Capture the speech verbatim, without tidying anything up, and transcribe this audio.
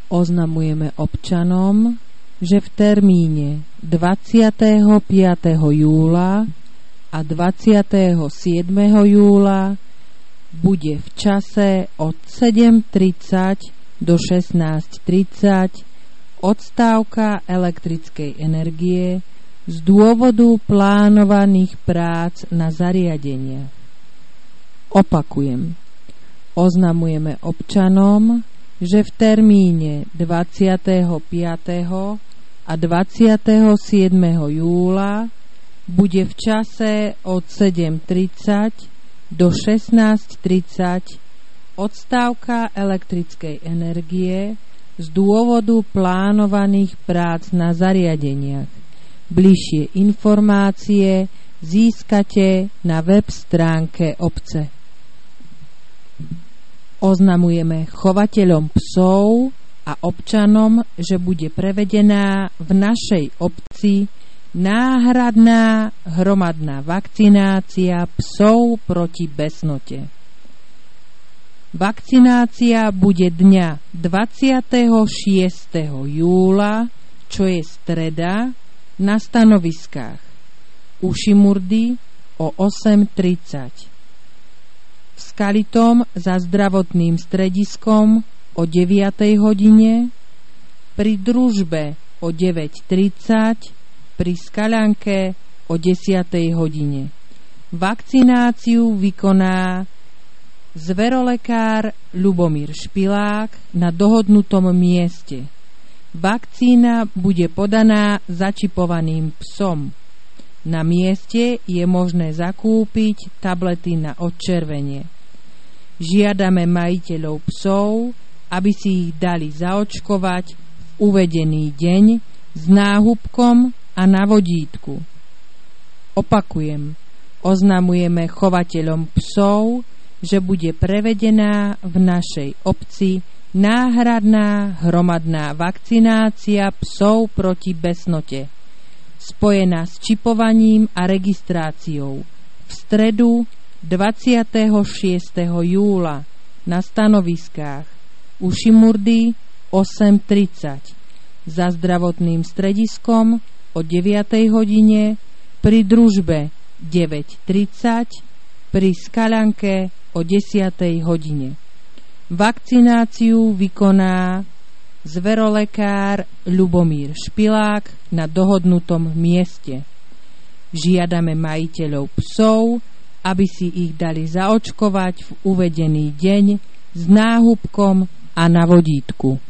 Oznamujeme občanom, že v termíne dvadsiateho piateho júla a dvadsiateho siedmeho júla bude v čase od sedem tridsať do šestnásť tridsať odstávka elektrickej energie z dôvodu plánovaných prác na zariadeniach. Opakujem, oznamujeme občanom, že v termíne dvadsiateho piateho a dvadsiateho siedmeho júla bude v čase od sedem tridsať do šestnásť tridsať odstávka elektrickej energie z dôvodu plánovaných prác na zariadeniach. Bližšie informácie získate na web stránke obce. Oznamujeme chovateľom psov a občanom, že bude prevedená v našej obci náhradná hromadná vakcinácia psov proti besnote. Vakcinácia bude dňa dvadsiateho šiesteho júla, čo je streda, na stanoviskách u Šimurdy o osem tridsať, v Skalitom za zdravotným strediskom o deviatej hodine, pri Družbe o deväť tridsať, pri Skaľanke o desiatej hodine. Vakcináciu vykoná zverolekár Ľubomír Špilák na dohodnutom mieste. Vakcína bude podaná začipovaným psom. Na mieste je možné zakúpiť tablety na odčervenie. Žiadame majiteľov psov, aby si ich dali zaočkovať v uvedený deň s náhubkom a na vodítku. Opakujem, oznamujeme chovateľom psov, že bude prevedená v našej obci náhradná hromadná vakcinácia psov proti besnote, spojená s čipovaním a registráciou v stredu dvadsiateho šiesteho júla na stanoviskách u Šimurdy osem tridsať, za zdravotným strediskom o deviatej hodine, pri Družbe deväť tridsať, pri Skaľanke o desiatej hodine. Vakcináciu vykoná zverolekár Ľubomír Špilák na dohodnutom mieste. Žiadame majiteľov psov, aby si ich dali zaočkovať v uvedený deň s náhubkom a na vodítku.